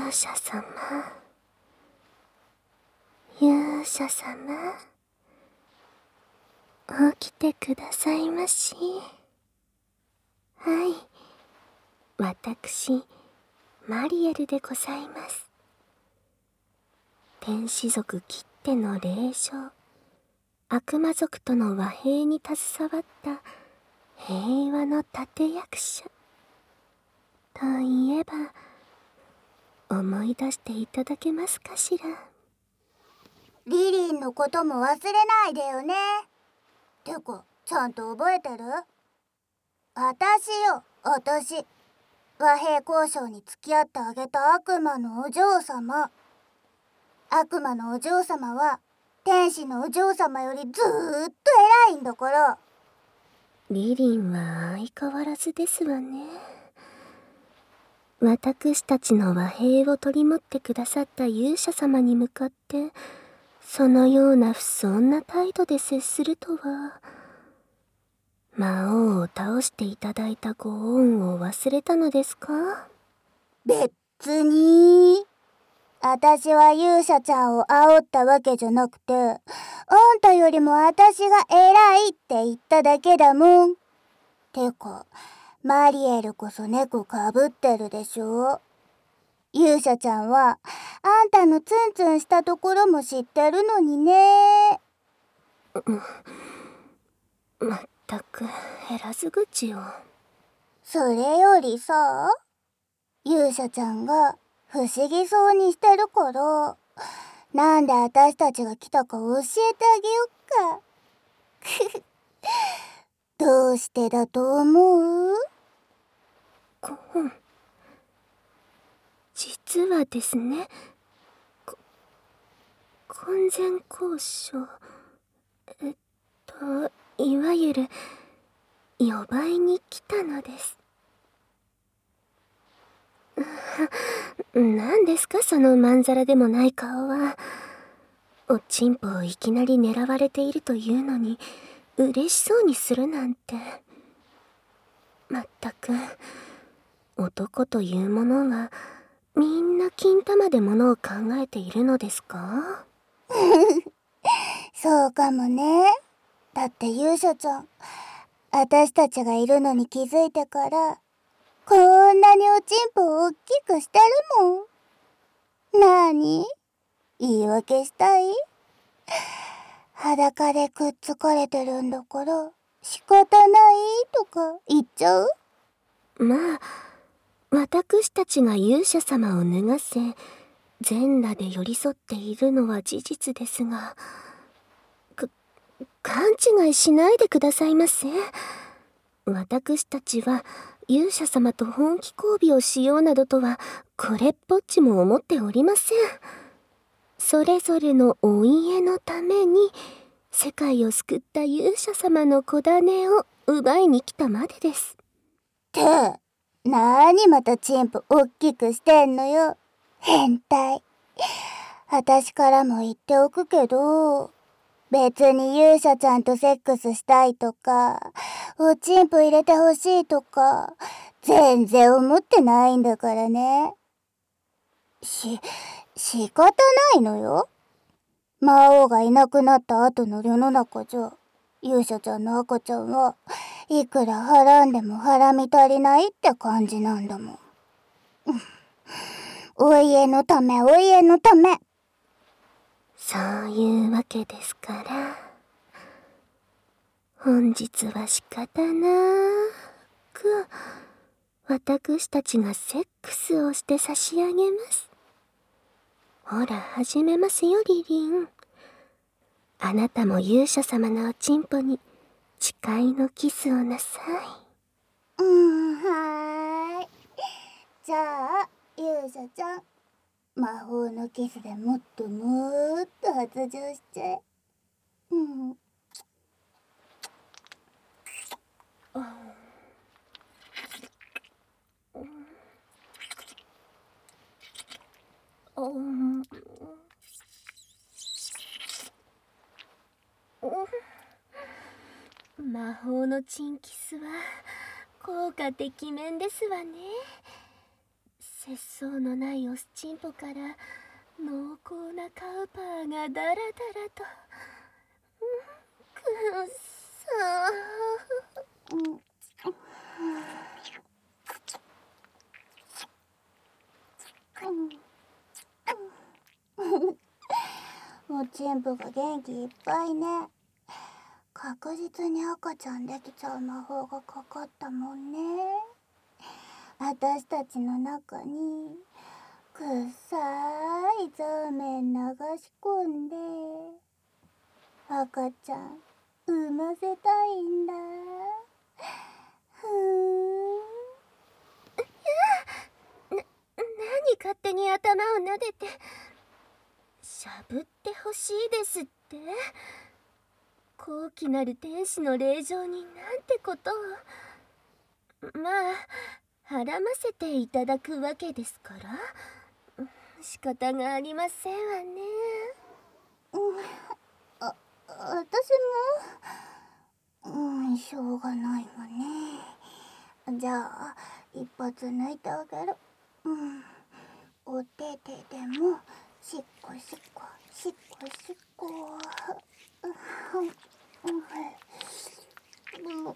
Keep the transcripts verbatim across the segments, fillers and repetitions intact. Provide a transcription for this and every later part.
勇者様、勇者様、起きてくださいまし。はい、私マリエルでございます。天使族きっての霊障、悪魔族との和平に携わった平和の立役者といえば、思い出していただけますかしら。 リリンのことも忘れないでよね。てか、ちゃんと覚えてる？あたしよ、あたし。和平交渉に付き合ってあげた悪魔のお嬢様。悪魔のお嬢様は天使のお嬢様よりずーっと偉いんだから。 リリンは相変わらずですわね。私たちの和平を取り持ってくださった勇者様に向かってそのような不遜な態度で接するとは。魔王を倒していただいたご恩を忘れたのですか？ 別に。あたしは勇者ちゃんを煽ったわけじゃなくて、あんたよりもあたしが偉いって言っただけだもん。てか、マリエルこそ猫かぶってるでしょ。勇者ちゃんはあんたのツンツンしたところも知ってるのにね。 まったく減らず口を。 それよりさ、勇者ちゃんが不思議そうにしてるから、なんで私たちが来たか教えてあげよっか。どうしてだと思う？ こん実はですね、こ婚前交渉、えっといわゆる呼ばいに来たのです。何ですかそのまんざらでもない顔は。おちんぽをいきなり狙われているというのに嬉しそうにするなんて。まったく男というものはみんな金玉でものを考えているのですか？ そうかもね。だって勇者ちゃん、私たちがいるのに気づいてからこんなにおちんぽを大きくしてるもん。なーに？言い訳したい？裸でくっつかれてるんだから仕方ないとか言っちゃう？ まあ私たちが勇者様を脱がせ全裸で寄り添っているのは事実ですが、か勘違いしないでくださいませ。私たちは勇者様と本気交尾をしようなどとはこれっぽっちも思っておりません。それぞれのお家のために世界を救った勇者様の子種を奪いに来たまでです。 ってなーにまたチンポおっきくしてんのよ、変態。私からも言っておくけど、別に勇者ちゃんとセックスしたいとかおちんぽ入れてほしいとか全然思ってないんだからね。し仕方ないのよ。魔王がいなくなった後の世の中じゃ勇者ちゃんの赤ちゃんはいくらはらんでもはらみ足りないって感じなんだもん。お家のためお家のため。 そういうわけですから、本日は仕方なく私たちがセックスをして差し上げます。ほら始めますよリリン。あなたも勇者様のおちんぽに誓いのキスをなさい。うんはーい。じゃあ勇者ちゃん、魔法のキスでもっともっと発情しちゃえ。うん。 おん魔法のチンキスは効果てきめんですわね。 節操のないオスチンポから濃厚なカウパーがダラダラと。くっそー。 おちんぽが元気いっぱいね。確実に赤ちゃんできちゃう魔法がかかったもんね。私たちの中にくっさいそうめん流し込んで赤ちゃん産ませたいんだ。ふーん。 な、何勝手に頭を撫でて。しゃぶってほしいですって。高貴なる天使の令状になんてことを。まあはらませていただくわけですから仕方がありませんわね。 うん、あ、私も、うん、しょうがないわね。じゃあ一発抜いてあげる。うん、お手手でもしっこしっこしっこしっこ。うん、うん、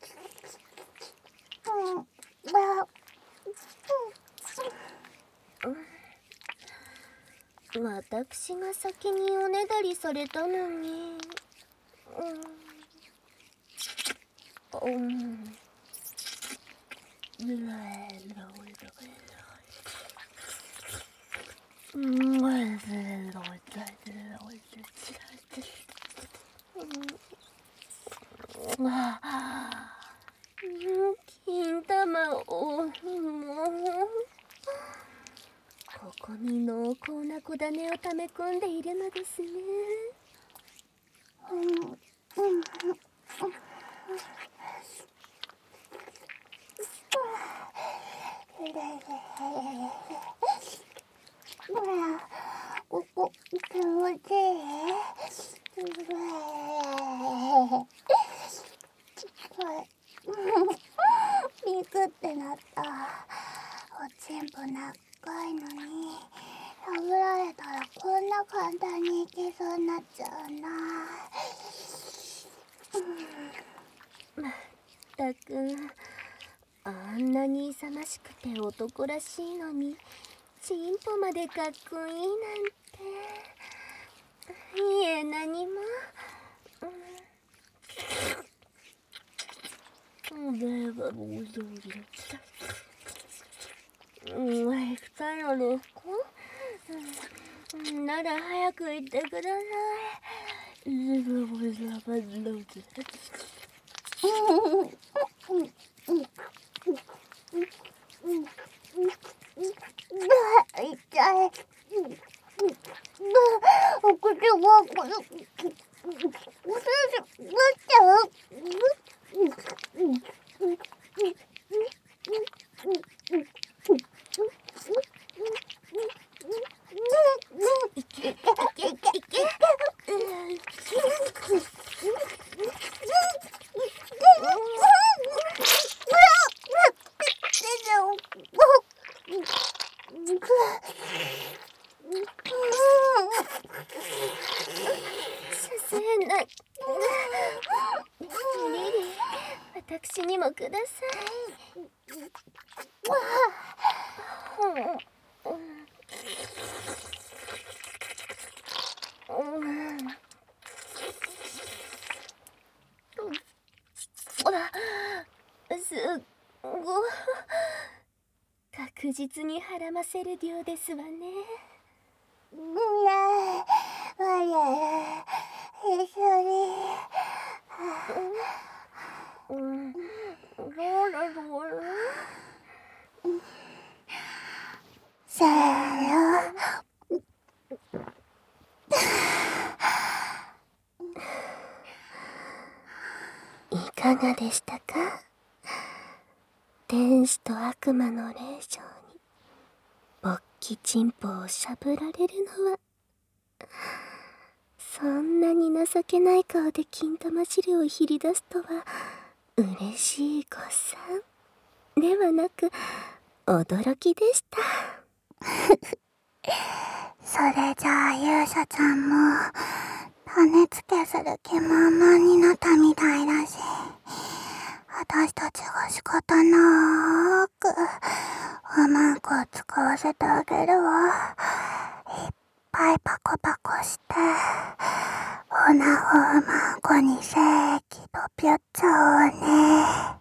私が先におねだりされたのに。うん。うん金玉をもうここに濃厚な小種を溜め込んでいるのですね。 うんうんうんここ気持ちいい。ビクってなった。おちんぽ長いのに破られたらこんな簡単にいけそうになっちゃうな。 まったくあんなに勇ましくて男らしいのにチンポまでかっこいいなんて。いえ何も。うん、行きたいのですか？うん、なら早く行ってください。 痛い。お口がこれ、おすしなっちゃう。 いけいけいけ。させない。リリー、私にもください。すっご確実にはらませる量ですわね。 いや、我ら一緒に。 うん、どうだどうだ。 せーの。 いかがでしたか？天使と悪魔の令嬢に勃起チンポをしゃぶられるのは、そんなに情けない顔で金玉汁をひり出すとは嬉しい誤算ではなく、 驚きでした。 それじゃあ勇者ちゃんも種付けする気満々になったみたいだし、私たちが仕方なくうまく使わせてあげるわ。いっぱいパコパコしてオナホウマンコに正規とぴょっちゃおうね。